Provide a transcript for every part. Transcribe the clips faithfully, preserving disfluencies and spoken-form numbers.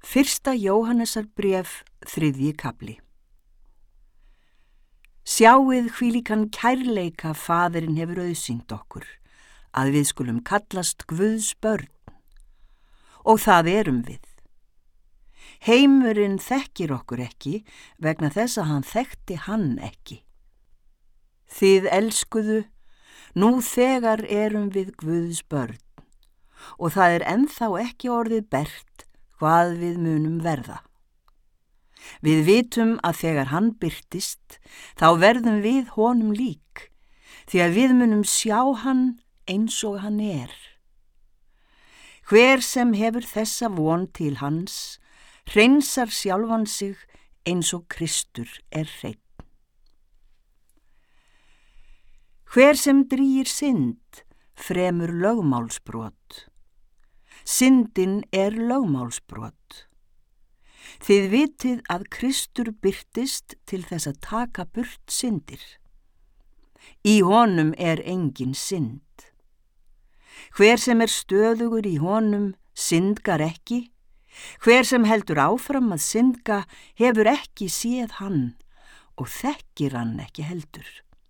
Fyrsta Jóhannesarbréf, þriðji kafli. Sjáið hvílíkan kærleika Faðirinn hefur auðsýnt okkur, að við skulum kallast Guðs börn, og það erum við. Heimurinn þekkir okkur ekki vegna þess að hann þekkti hann ekki. Þið elskuðu, nú þegar erum við Guðs börn, og það er ennþá ekki orðið bert hvað við munum verða. Við vitum að þegar hann birtist, þá verðum við honum lík, því að við munum sjá hann eins og hann er. Hver sem hefur þessa von til hans, hreinsar sjálfan sig eins og Kristur er hreinn. Hver sem drýgir synd, fremur lögmálsbrot. Syndin er lögmálsbrot. Þið vitið að Kristur birtist til þess að taka burt syndir. Í honum er engin synd. Hver sem er stöðugur í honum syndgar ekki. Hver sem heldur áfram að syndga hefur ekki séð hann og þekkir hann ekki heldur.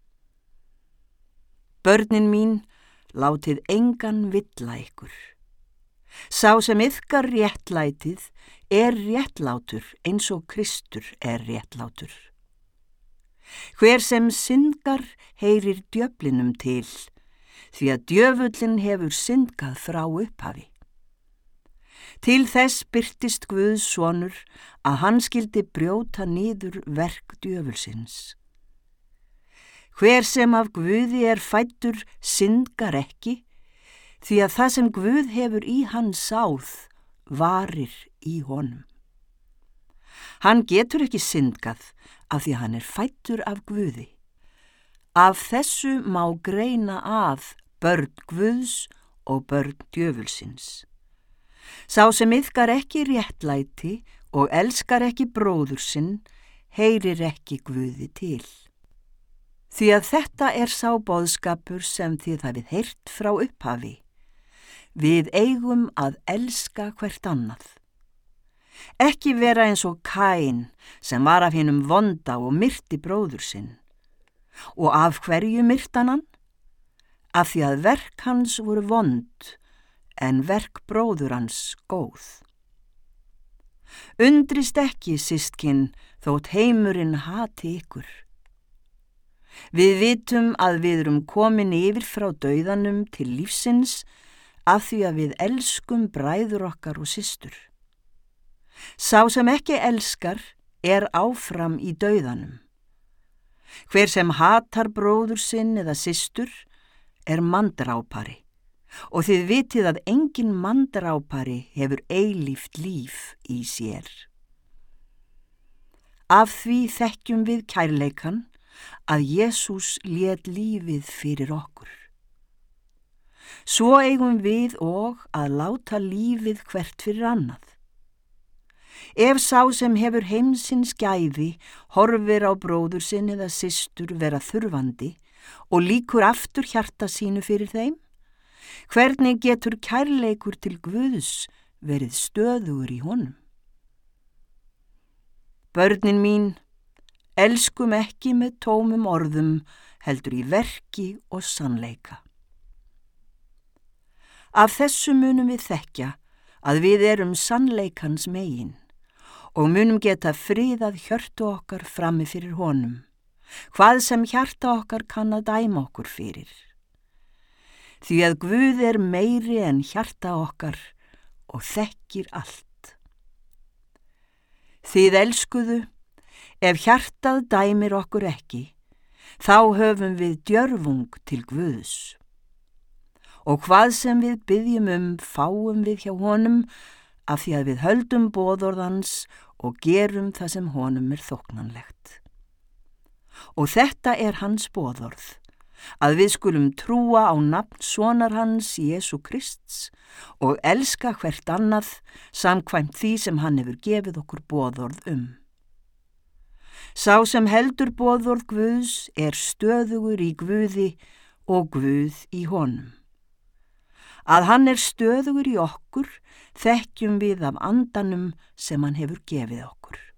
Börnin mín, látið engan villa ykkur. Sá sem iðkar réttlætið er réttlátur eins og Kristur er réttlátur. Hver sem syndgar heyrir djöflinum til, því að djöfullin hefur syndgað frá upphafi. Til þess birtist Guðs sonur að hann skyldi brjóta niður verk djöfulsins. Hver sem af Guði er fæddur syndgar ekki, því að það sem Guð hefur í hann sáð varir í honum. Hann getur ekki syndgað af því að hann er fæddur af Guði. Af þessu má greina að börn Guðs og börn djöfulsins. Sá sem iðkar ekki réttlæti og elskar ekki bróður sinn, heyrir ekki Guði til. Því að þetta er sá boðskapur sem þið hafið heyrt frá upphafi. Við eigum að elska hvert annað. Ekki vera eins og Kain sem var af hinum vonda og myrti bróður sinn. Og af hverju myrtan hann? Af því að verk hans voru vond, en verk bróður hans góð. Undrist ekki, systkin, þótt heimurinn hati ykkur. Við vitum að við erum komin yfir frá dauðanum til lífsins af því að við elskum bræður okkar og systur. Sá sem ekki elskar er áfram í dauðanum. Hver sem hatar bróður sinn eða systur er manndrápari, og þið vitið að engin manndrápari hefur eilíft líf í sér. Af því þekkjum við kærleikan að Jesús lét lífið fyrir okkur. Svo eigum við og að láta lífið hvert fyrir annað. Ef sá sem hefur heimsins gæði horfir á bróður sinn eða systur vera þurfandi og líkur aftur hjarta sínu fyrir þeim, hvernig getur kærleikur til Guðs verið stöðugur í honum? Börnin mín, elskum ekki með tómum orðum, heldur í verki og sannleika. Af þessu munum við þekkja að við erum sannleikans megin og munum geta friðað hjörtu okkar frammi fyrir honum, hvað sem hjarta okkar kann að dæma okkur fyrir. Því að Guð er meiri en hjarta okkar og þekkir allt. Þið elskuðu, ef hjartað dæmir okkur ekki, þá höfum við djörfung til Guðs. Og hvað sem við biðjum um fáum við hjá honum af því að við höldum boðorðans og gerum það sem honum er þóknanlegt. Og þetta er hans boðorð, að við skulum trúa á nafn sonar hans Jesú Krists og elska hvert annað samkvæmt því sem hann hefur gefið okkur boðorð um. Sá sem heldur boðorð Guðs er stöðugur í Guði og Guð í honum. Að hann er stöðugur í okkur þekkjum við af andanum sem hann hefur gefið okkur.